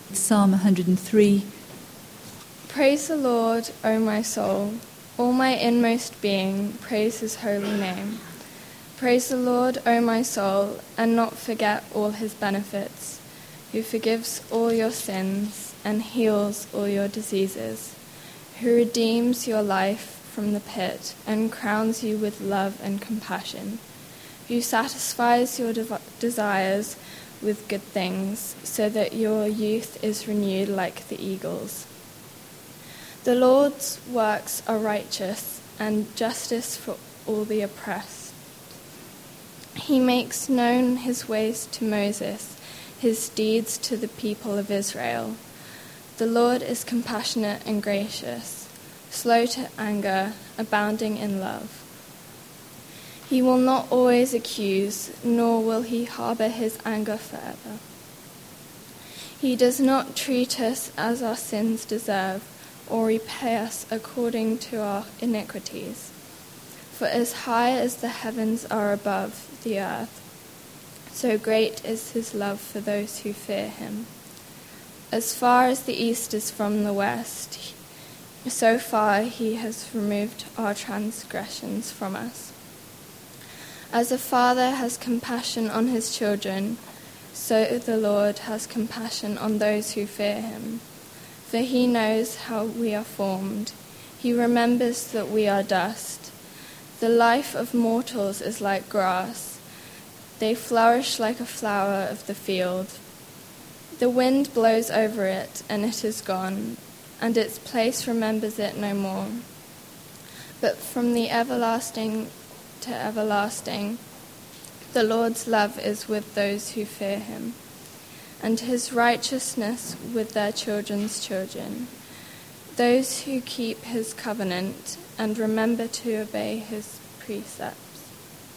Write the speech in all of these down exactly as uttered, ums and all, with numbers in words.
Psalm one hundred three. Praise the Lord, O my soul. All my inmost being, praise his holy name. Praise the Lord, O my soul, and not forget all his benefits, who forgives all your sins and heals all your diseases, who redeems your life from the pit and crowns you with love and compassion, who satisfies your de- desires with good things, so that your youth is renewed like the eagles. The Lord's works are righteous and justice for all the oppressed. He makes known his ways to Moses, his deeds to the people of Israel. The Lord is compassionate and gracious, slow to anger, abounding in love. He will not always accuse, nor will he harbor his anger forever. He does not treat us as our sins deserve, or repay us according to our iniquities. For as high as the heavens are above the earth, so great is his love for those who fear him. As far as the east is from the west, so far he has removed our transgressions from us. As a father has compassion on his children, so the Lord has compassion on those who fear him. For he knows how we are formed. He remembers that we are dust. The life of mortals is like grass. They flourish like a flower of the field. The wind blows over it, and it is gone, and its place remembers it no more. But from the everlasting to everlasting, the Lord's love is with those who fear him, and his righteousness with their children's children, those who keep his covenant and remember to obey his precepts.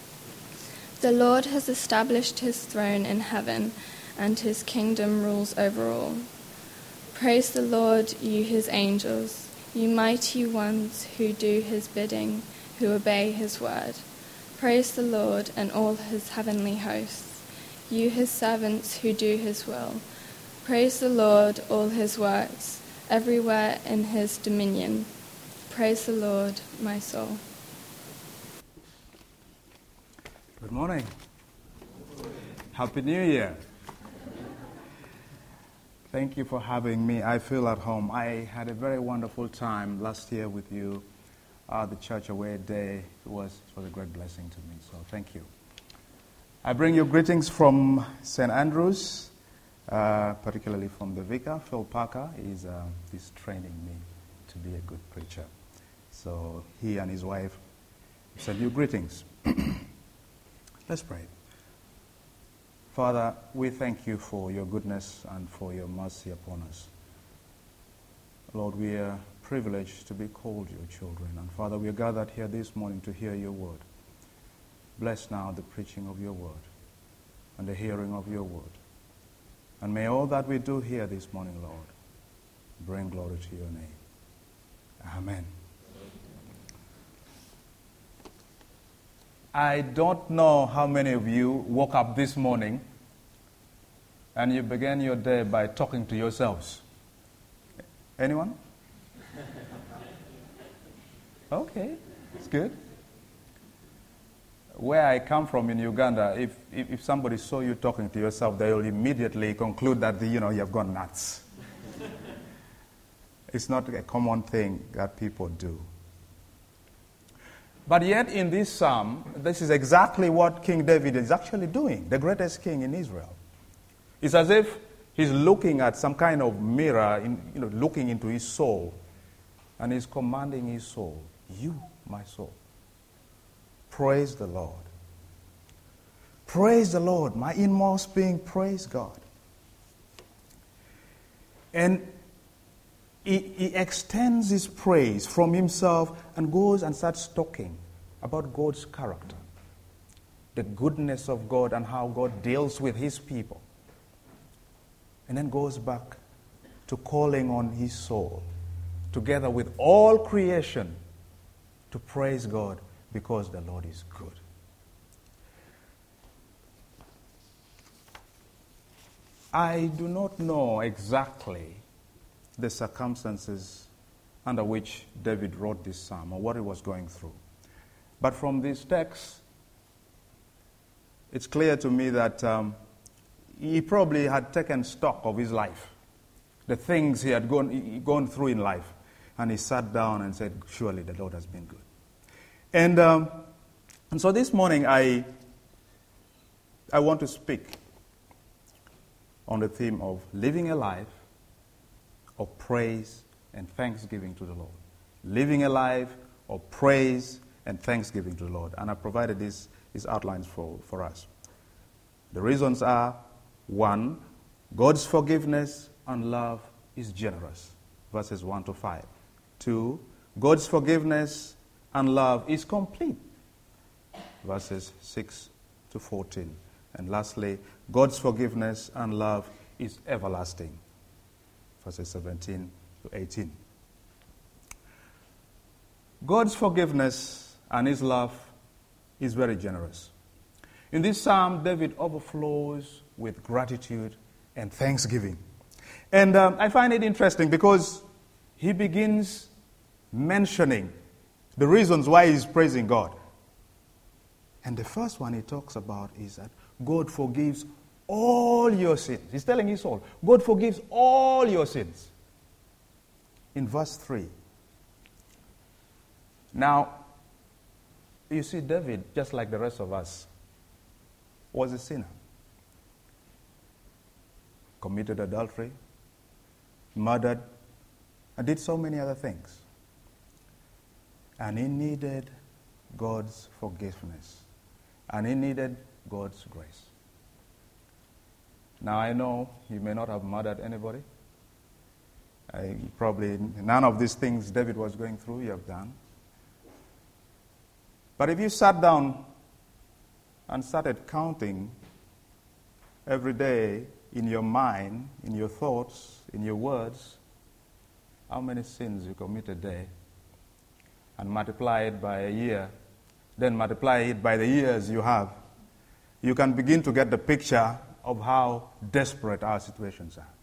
The Lord has established his throne in heaven, and his kingdom rules over all. Praise the Lord, you his angels, you mighty ones who do his bidding, who obey his word. Praise the Lord and all his heavenly hosts, you his servants who do his will. Praise the Lord, all his works, everywhere in his dominion. Praise the Lord, my soul. Good morning. Happy New Year. Thank you for having me. I feel at home. I had a very wonderful time last year with you. Uh, the Church Away Day it was, it was a great blessing to me, so thank you. I bring you greetings from Saint Andrews, uh, particularly from the vicar, Phil Parker. He's, uh, he's training me to be a good preacher. So he and his wife send you greetings. Let's pray. Father, we thank you for your goodness and for your mercy upon us. Lord, we are privileged to be called your children. And Father, we are gathered here this morning to hear your word. Bless now the preaching of your word and the hearing of your word. And may all that we do here this morning, Lord, bring glory to your name. Amen. I don't know how many of you woke up this morning and you began your day by talking to yourselves. Anyone? Okay, it's good. Where I come from in Uganda, if, if, if somebody saw you talking to yourself, they will immediately conclude that, you know, you've gone nuts. It's not a common thing that people do. But yet in this psalm, this is exactly what King David is actually doing, the greatest king in Israel. It's as if he's looking at some kind of mirror, in, you know, looking into his soul, and he's commanding his soul, you, my soul, praise the Lord. Praise the Lord, my inmost being, praise God. And he, he extends his praise from himself and goes and starts talking about God's character, the goodness of God and how God deals with his people. And then goes back to calling on his soul, together with all creation, to praise God because the Lord is good. I do not know exactly the circumstances under which David wrote this psalm or what he was going through. But from this text, it's clear to me that um, he probably had taken stock of his life, the things he had gone, gone through in life, and he sat down and said, surely the Lord has been good. And, um, and so this morning I, I want to speak on the theme of living a life of praise and thanksgiving to the Lord. Living a life of praise and thanksgiving to the Lord. And I provided these, these outlines for, for us. The reasons are, one, God's forgiveness and love is generous, verses one to five. Two, God's forgiveness and love is complete, verses six to fourteen. And lastly, God's forgiveness and love is everlasting, verses seventeen to eighteen. God's forgiveness and his love is very generous. In this psalm, David overflows with gratitude and thanksgiving. And um, I find it interesting because he begins mentioning the reasons why he's praising God. And the first one he talks about is that God forgives all your sins. He's telling his soul, God forgives all your sins. In verse three. Now, you see, David, just like the rest of us, was a sinner. Committed adultery, murdered, and did so many other things. And he needed God's forgiveness. And he needed God's grace. Now, I know you may not have murdered anybody. I, probably none of these things David was going through you have done. But if you sat down and started counting every day in your mind, in your thoughts, in your words, how many sins you commit a day, and multiply it by a year, then multiply it by the years you have, you can begin to get the picture of how desperate our situations are.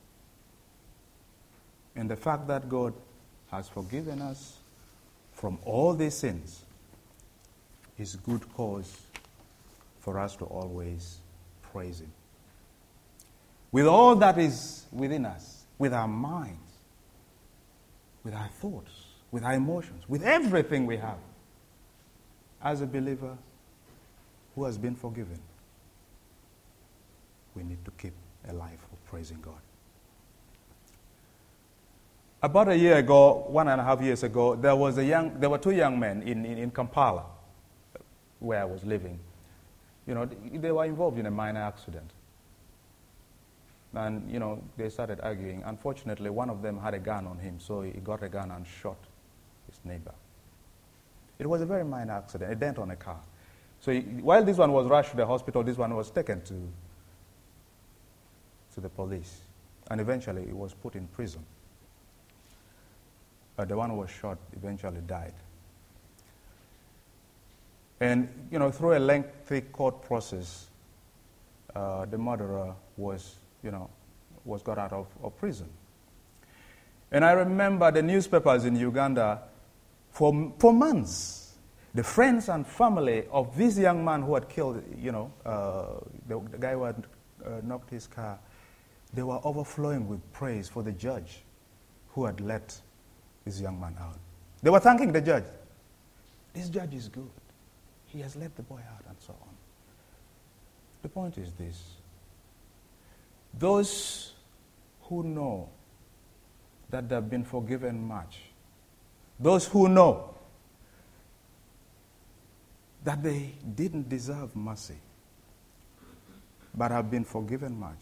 And the fact that God has forgiven us from all these sins is good cause for us to always praise him. With all that is within us, with our minds, with our thoughts, with our emotions, with everything we have, as a believer who has been forgiven, we need to keep a life of praising God. About a year ago, one and a half years ago, there was a young, there were two young men in, in, in Kampala, where I was living. You know, they were involved in a minor accident. And, you know, they started arguing. Unfortunately, one of them had a gun on him, so he got a gun and shot his neighbor. It was a very minor accident, a dent on a car. So he, while this one was rushed to the hospital, this one was taken to, to the police. And eventually he was put in prison. But the one who was shot eventually died. And, you know, through a lengthy court process, uh, the murderer was, you know, was got out of, of prison. And I remember the newspapers in Uganda, for, for months, the friends and family of this young man who had killed, you know, uh, the, the guy who had uh, knocked his car, they were overflowing with praise for the judge who had let this young man out. They were thanking the judge. This judge is good. He has let the boy out, and so on. The point is this. Those who know that they've been forgiven much, those who know that they didn't deserve mercy, but have been forgiven much,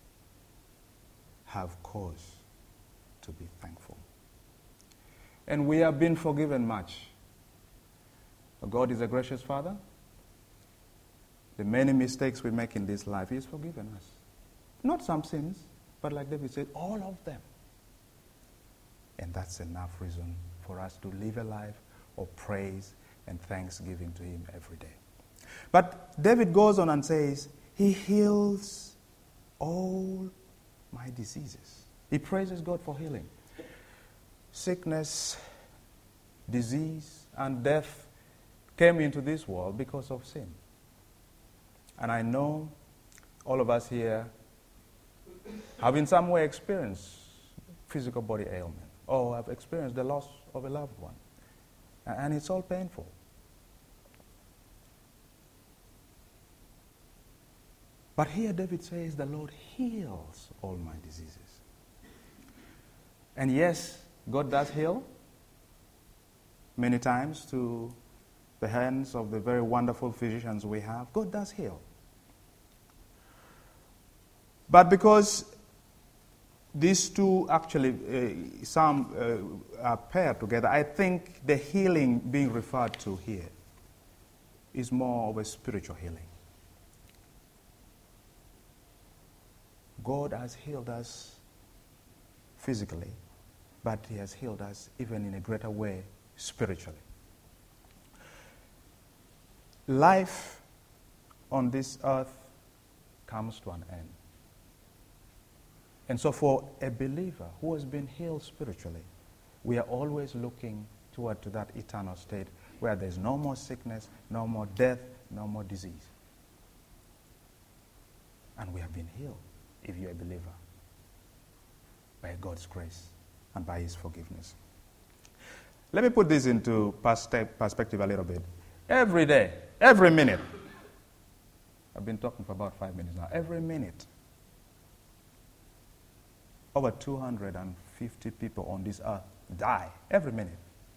have cause to be thankful. And we have been forgiven much. God is a gracious Father. The many mistakes we make in this life, He has forgiven us. Not some sins, but like David said, all of them. And that's enough reason for us to live a life of praise and thanksgiving to Him every day. But David goes on and says, He heals all my diseases. He praises God for healing. Sickness, disease, and death came into this world because of sin. And I know all of us here have in some way experienced physical body ailment or have experienced the loss of a loved one. And it's all painful. But here David says the Lord heals all my diseases. And yes, God does heal many times to the hands of the very wonderful physicians we have. God does heal. But because these two actually uh, some uh, are paired together, I think the healing being referred to here is more of a spiritual healing. God has healed us physically, but He has healed us even in a greater way spiritually. Life on this earth comes to an end. And so for a believer who has been healed spiritually, we are always looking toward to that eternal state where there's no more sickness, no more death, no more disease. And we have been healed, if you're a believer, by God's grace and by His forgiveness. Let me put this into perspective a little bit. Every day, every minute, I've been talking for about five minutes now, every minute, over two hundred fifty people on this earth die every minute.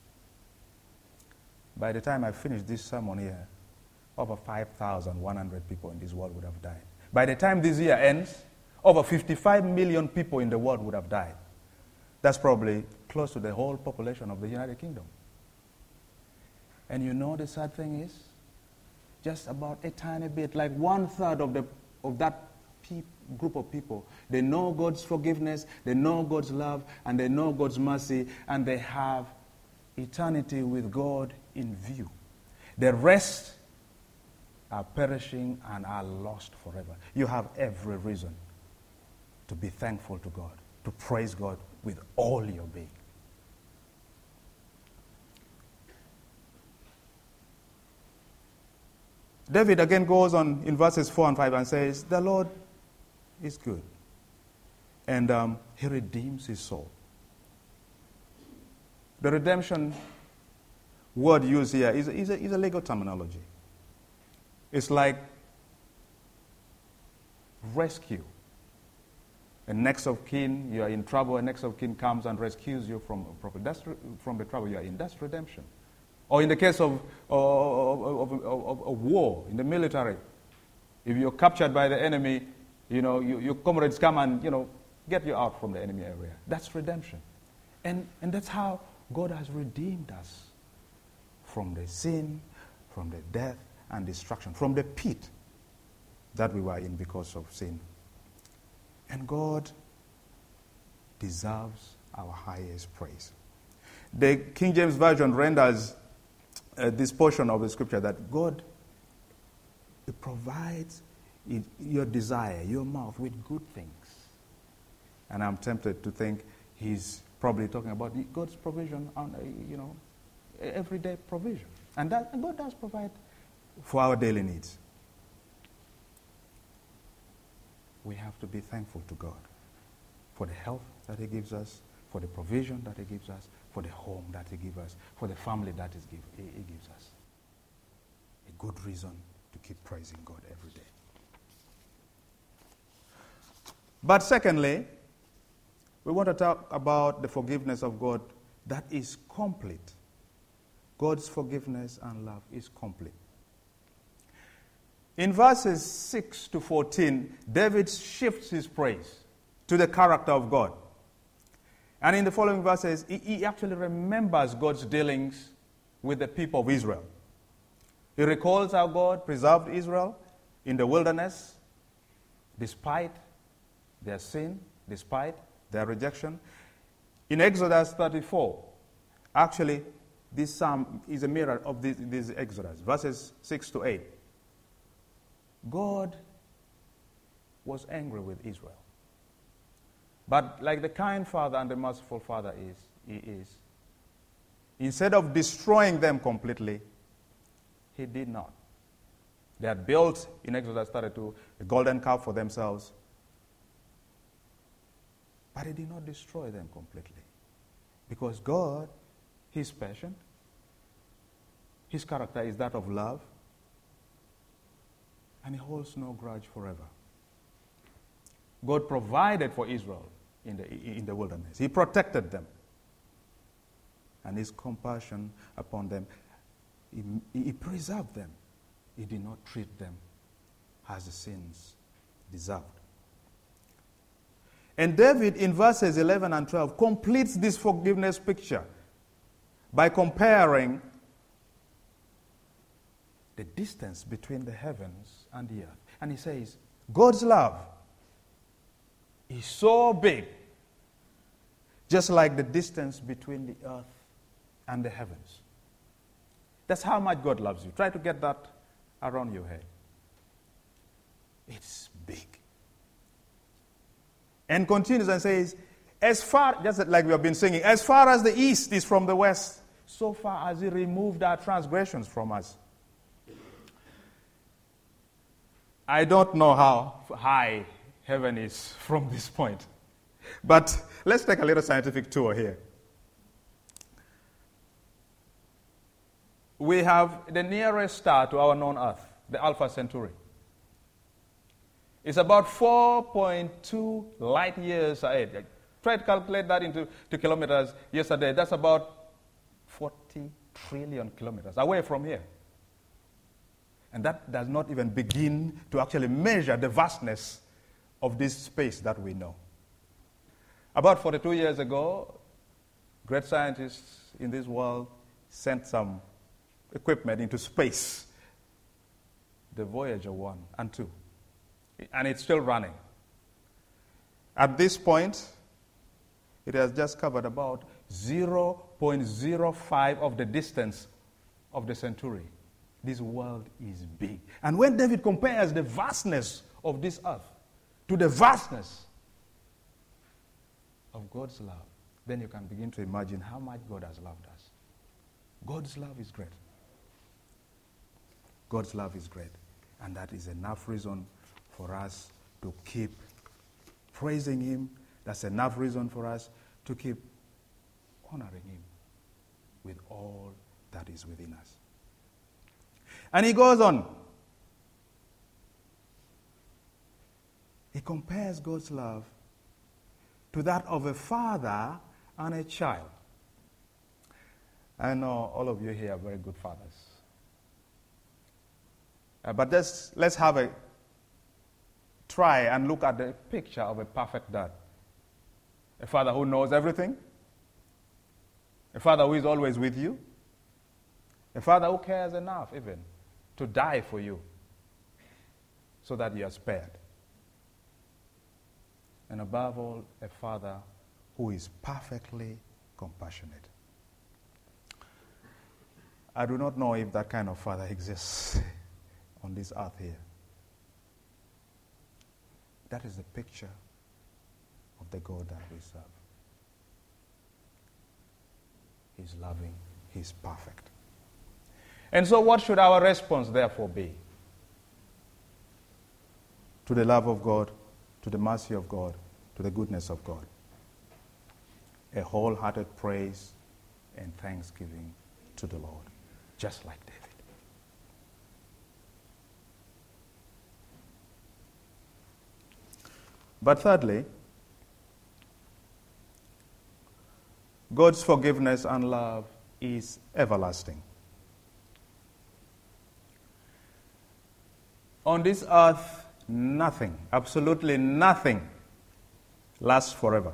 By the time I finish this sermon here, over five thousand one hundred people in this world would have died. By the time this year ends, over fifty-five million people in the world would have died. That's probably close to the whole population of the United Kingdom. And you know the sad thing is, just about a tiny bit, like one third of the of that pe- group of people, they know God's forgiveness, they know God's love, and they know God's mercy, and they have eternity with God in view. The rest are perishing and are lost forever. You have every reason to be thankful to God, to praise God with all your being. David again goes on in verses four and five and says, the Lord is good, and um, He redeems His soul. The redemption word used here is, is, a, is a legal terminology. It's like rescue. A next of kin, you are in trouble, a next of kin comes and rescues you from, that's from the trouble you are in. That's redemption. Or in the case of, of, of, of, of, of war, in the military, if you're captured by the enemy, you know, you, your comrades come and, you know, get you out from the enemy area. That's redemption. And, and that's how God has redeemed us from the sin, from the death and destruction, from the pit that we were in because of sin. And God deserves our highest praise. The King James Version renders uh, this portion of the scripture that God it provides it, your desire, your mouth with good things. And I'm tempted to think He's probably talking about God's provision on, uh, you know, everyday provision. And, that, and God does provide for our daily needs. We have to be thankful to God for the health that He gives us, for the provision that He gives us, for the home that He gives us, for the family that He gives us. A good reason to keep praising God every day. But secondly, we want to talk about the forgiveness of God that is complete. God's forgiveness and love is complete. In verses six to fourteen, David shifts his praise to the character of God. And in the following verses, he, he actually remembers God's dealings with the people of Israel. He recalls how God preserved Israel in the wilderness despite their sin, despite their rejection. In Exodus thirty-four, actually, this psalm is a mirror of this, this Exodus, verses six to eight. God was angry with Israel. But like the kind father and the merciful father is, he is, instead of destroying them completely, he did not. They had built, in Exodus thirty-two, a golden calf for themselves. But he did not destroy them completely. Because God, He's patient. His character is that of love. And He holds no grudge forever. God provided for Israel in the, in the wilderness. He protected them. And His compassion upon them, He, he preserved them. He did not treat them as the sins deserved. And David, in verses eleven and twelve, completes this forgiveness picture by comparing the distance between the heavens and the earth. And he says, God's love is so big, just like the distance between the earth and the heavens. That's how much God loves you. Try to get that around your head. It's big. And continues and says, as far, just like we have been singing, as far as the east is from the west, so far as He removed our transgressions from us. I don't know how high heaven is from this point. But let's take a little scientific tour here. We have the nearest star to our known Earth, the Alpha Centauri. It's about four point two light years ahead. I tried to calculate that into to kilometers yesterday. That's about forty trillion kilometers away from here. And that does not even begin to actually measure the vastness of this space that we know. About forty-two years ago, great scientists in this world sent some equipment into space, the Voyager one and two, and it's still running. At this point, it has just covered about zero point zero five of the distance of the Centauri. This world is big. And when David compares the vastness of this earth to the vastness of God's love, then you can begin to imagine how much God has loved us. God's love is great. God's love is great. And that is enough reason for us to keep praising Him. That's enough reason for us to keep honoring Him with all that is within us. And he goes on. He compares God's love to that of a father and a child. I know all of you here are very good fathers. Uh, but just, let's have a try and look at the picture of a perfect dad. A father who knows everything. A father who is always with you. A father who cares enough even to die for you so that you are spared. And above all, a father who is perfectly compassionate. I do not know if that kind of father exists on this earth here. That is the picture of the God that we serve. He's loving, He's perfect. And so what should our response therefore be? To the love of God, to the mercy of God, to the goodness of God. A wholehearted praise and thanksgiving to the Lord, just like David. But thirdly, God's forgiveness and love is everlasting. On this earth, nothing, absolutely nothing, lasts forever.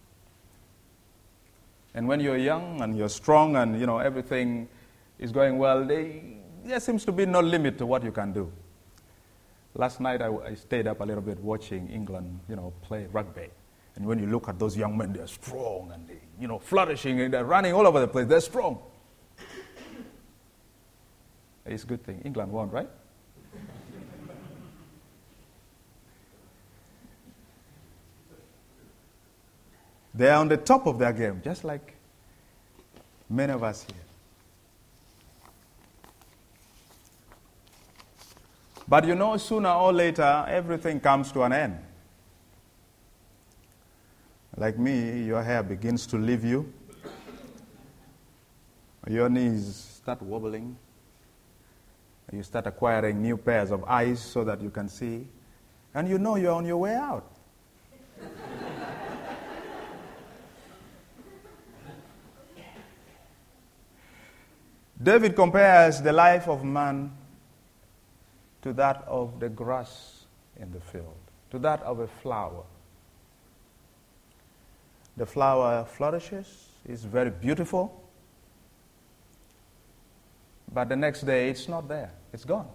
And when you're young and you're strong and you know everything is going well, they, there seems to be no limit to what you can do. Last night I, I stayed up a little bit watching England, you know, play rugby. And when you look at those young men, they're strong and they, you know, flourishing and they're running all over the place. They're strong. It's a good thing. England won, right? They're on the top of their game, just like many of us here. But you know, sooner or later, everything comes to an end. Like me, your hair begins to leave you. Your knees start wobbling. You start acquiring new pairs of eyes so that you can see. And you know you're on your way out. David compares the life of man to that of the grass in the field, to that of a flower. The flower flourishes, is very beautiful, but the next day it's not there, it's gone.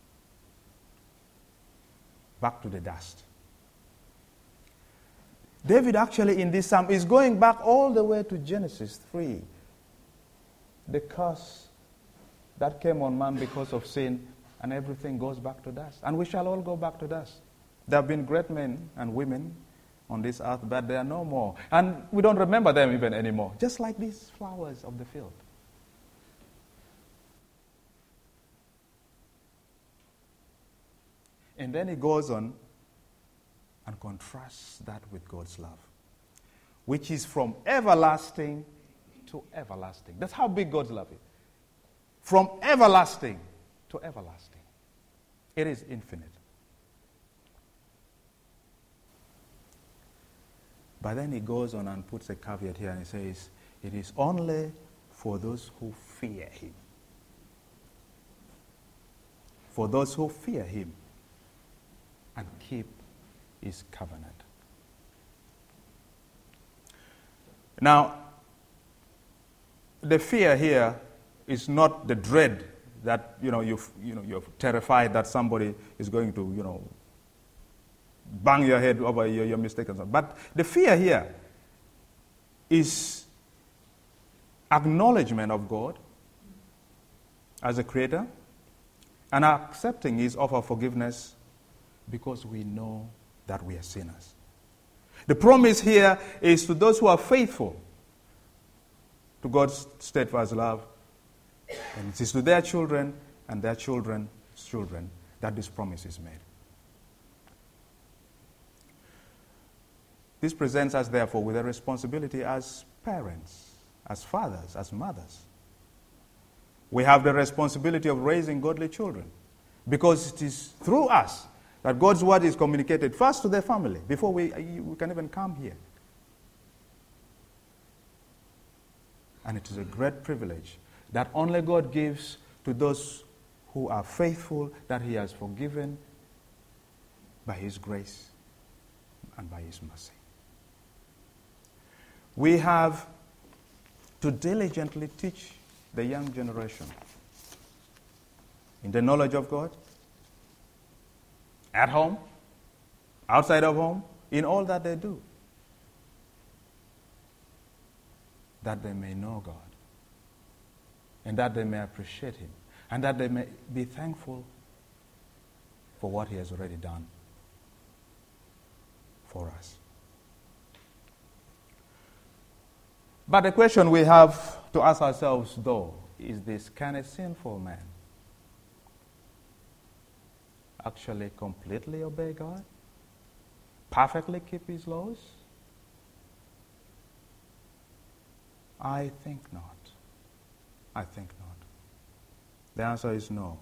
Back to the dust. David actually in this psalm is going back all the way to Genesis three. The curse that came on man because of sin, and everything goes back to dust. And we shall all go back to dust. There have been great men and women on this earth, but they are no more. And we don't remember them even anymore. Just like these flowers of the field. And then he goes on and contrasts that with God's love, which is from everlasting to everlasting. That's how big God's love is. From everlasting to everlasting. It is infinite. But then he goes on and puts a caveat here and he says, it is only for those who fear him. For those who fear him and keep his covenant. Now, the fear here is not the dread that, you know, you've, you know, you're terrified that somebody is going to, you know, bang your head over your, your mistake and so on. But the fear here is acknowledgement of God as a creator and accepting his offer of forgiveness because we know that we are sinners. The promise here is to those who are faithful to God's steadfast love, and it is to their children and their children's children that this promise is made. This presents us, therefore, with a responsibility as parents, as fathers, as mothers. We have the responsibility of raising godly children because it is through us that God's word is communicated first to their family before we, we can even come here. And it is a great privilege that only God gives to those who are faithful, that he has forgiven by his grace and by his mercy. We have to diligently teach the young generation in the knowledge of God, at home, outside of home, in all that they do, that they may know God, and that they may appreciate him, and that they may be thankful for what he has already done for us. But the question we have to ask ourselves, though, is this: can a sinful man actually completely obey God? Perfectly keep his laws? I think not. I think not. The answer is no.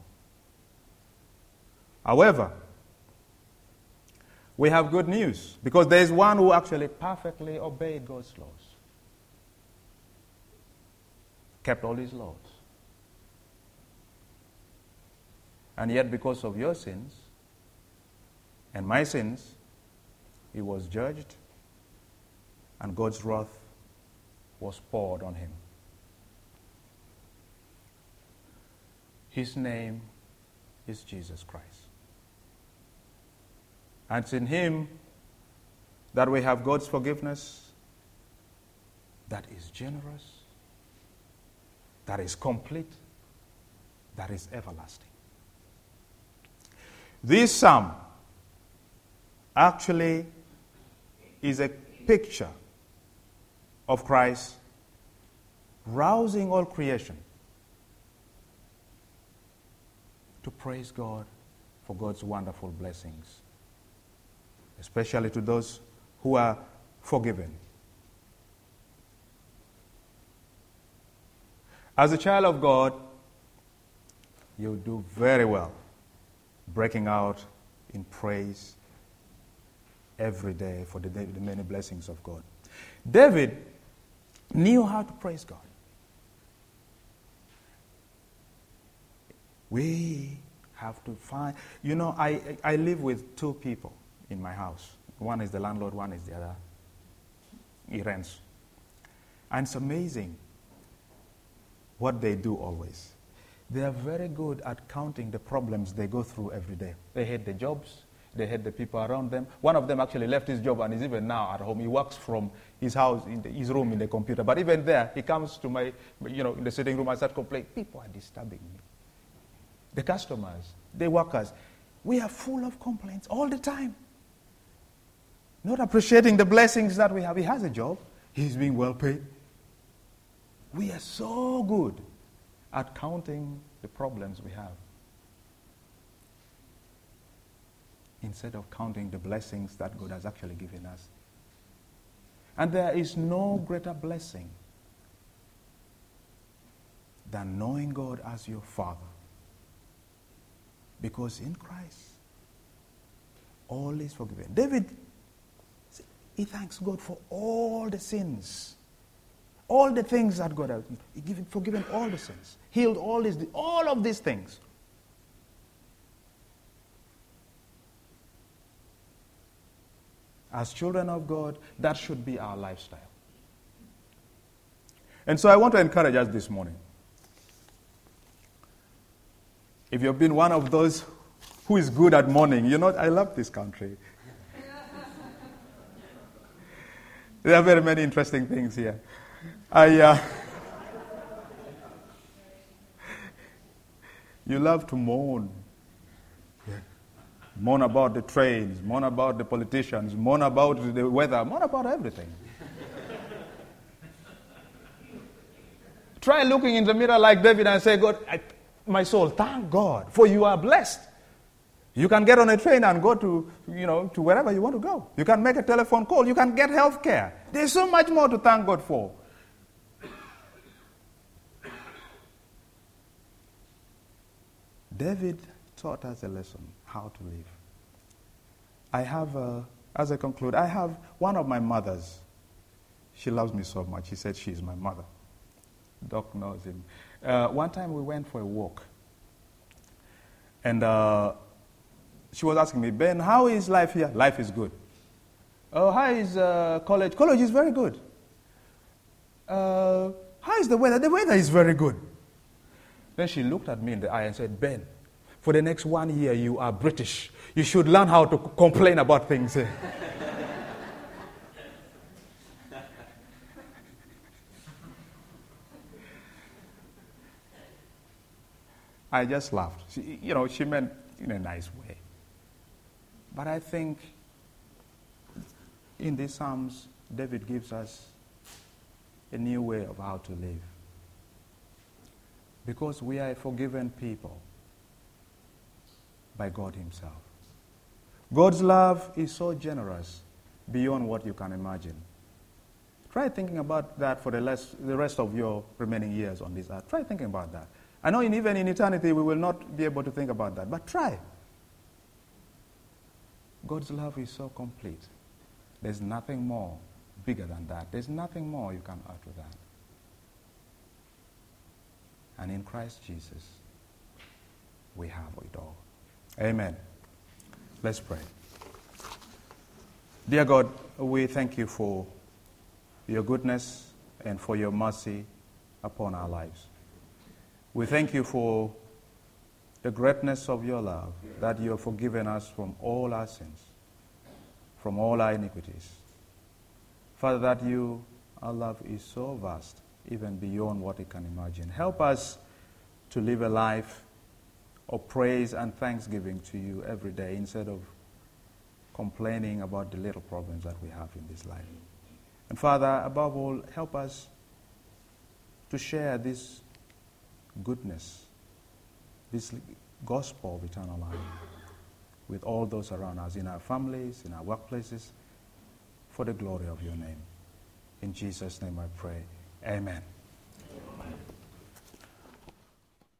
However, we have good news, because there is one who actually perfectly obeyed God's laws, kept all his laws. And yet, because of your sins and my sins, he was judged, and God's wrath was poured on him. His name is Jesus Christ. And it's in him that we have God's forgiveness that is generous, that is complete, that is everlasting. This psalm actually is a picture of Christ, rousing all creation to praise God for God's wonderful blessings, especially to those who are forgiven. As a child of God, you do very well breaking out in praise every day for the, the many blessings of God. David knew how to praise God. We have to find, you know, I, I live with two people in my house. One is the landlord, one is the other. He rents. And it's amazing what they do always. They are very good at counting the problems they go through every day. They hate the jobs. They hate the people around them. One of them actually left his job and is even now at home. He works from his house, in the, his room in the computer. But even there, he comes to my, you know, in the sitting room and starts complaining. People are disturbing me. The customers, the workers, we are full of complaints all the time. Not appreciating the blessings that we have. He has a job. He's being well paid. We are so good at counting the problems we have, instead of counting the blessings that God has actually given us. And there is no greater blessing than knowing God as your Father. Because in Christ, all is forgiven. David, he thanks God for all the sins. All the things that God has given, forgiven all the sins. Healed all these, all of these things. As children of God, that should be our lifestyle. And so I want to encourage us this morning. If you've been one of those who is good at mourning, you know, I love this country. There are very many interesting things here. I, uh, you love to mourn. Yeah. Mourn about the trains, mourn about the politicians, mourn about the weather, mourn about everything. Try looking in the mirror like David and say, God, I, my soul, thank God, for you are blessed. You can get on a train and go to, you know, to wherever you want to go. You can make a telephone call. You can get health care. There's so much more to thank God for. David taught us a lesson, how to live. I have, uh, as I conclude, I have one of my mothers. She loves me so much. She said she's my mother. Doc knows him. Uh, one time we went for a walk. And uh, she was asking me, Ben, how is life here? Life is good. Oh, how is uh, college? College is very good. Uh, how is the weather? The weather is very good. Then she looked at me in the eye and said, Ben, for the next one year you are British. You should learn how to complain about things. I just laughed. She, you know, she meant in a nice way. But I think in these Psalms, David gives us a new way of how to live. Because we are a forgiven people by God himself. God's love is so generous beyond what you can imagine. Try thinking about that for the, less, the rest of your remaining years on this earth. Try thinking about that. I know in, even in eternity we will not be able to think about that, but try. God's love is so complete. There's nothing more bigger than that. There's nothing more you can add to that. And in Christ Jesus, we have it all. Amen. Let's pray. Dear God, we thank you for your goodness and for your mercy upon our lives. We thank you for the greatness of your love, that you have forgiven us from all our sins, from all our iniquities. Father, that you, our love is so vast, even beyond what we can imagine. Help us to live a life of praise and thanksgiving to you every day instead of complaining about the little problems that we have in this life. And Father, above all, help us to share this goodness, this gospel of eternal life with all those around us, in our families, in our workplaces, for the glory of your name. In Jesus' name I pray. Amen.